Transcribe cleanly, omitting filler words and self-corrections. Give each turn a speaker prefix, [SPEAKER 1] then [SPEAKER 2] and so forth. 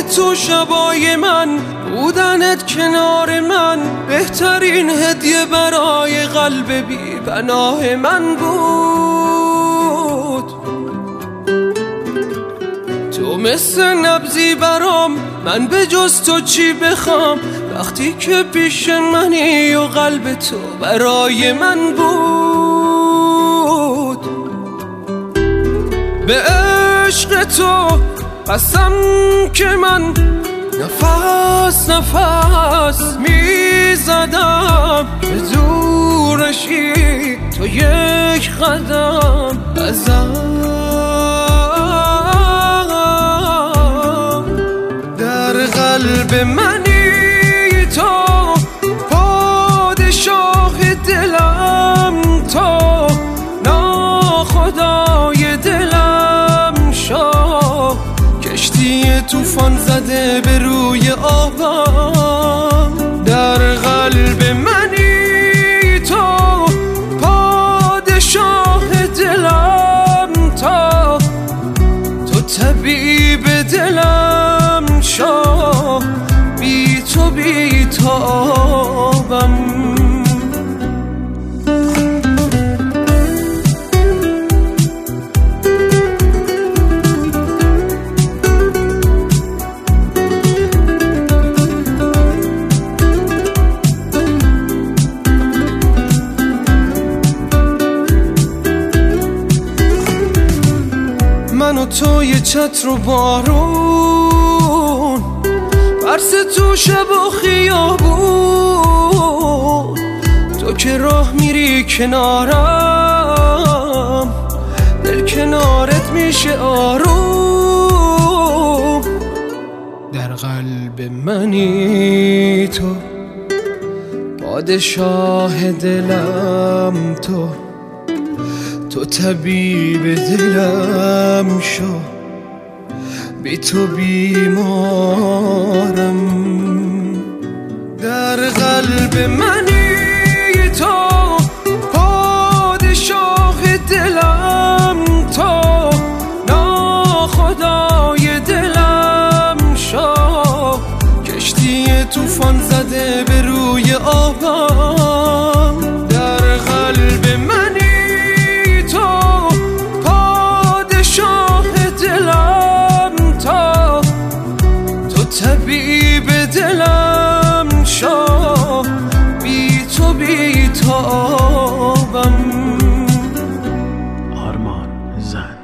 [SPEAKER 1] تو شبای من، بودنت کنار من بهترین هدیه برای قلب بی پناه من بود. تو مثل نبضی برام، من به جز تو چی بخوام وقتی که پیش منی و قلب تو برای من بود. به عشق تو قسم که من نفس نفس میزدم، به دورشی تو یک قدم ازم. در قلب منی تو، پادشاه دلم تو، ناخدای دلم شو، کشتی طوفان زده به روی آبم. در قلب منی تو، پادشاه دلم تو، تو طبیب دلم شو، بی تو بی تابم. من و تو یه چتر و بارون، برس تو شب و خیابون، تو که راه میری کنارم، دل کنارت میشه آروم. در قلب منی تو، پادشاه دلم تو، تو طبیب دلم شو، بی تو بیمارم. در قلب منی تو، پادشاه دلم تو، ناخدای دلم شو، کشتی طوفان زده به روی آبم. در قلب منی تو، پادشاه دلم تو، تو طبیب دلم شو، بی تو بی تابم.
[SPEAKER 2] آرمان زن.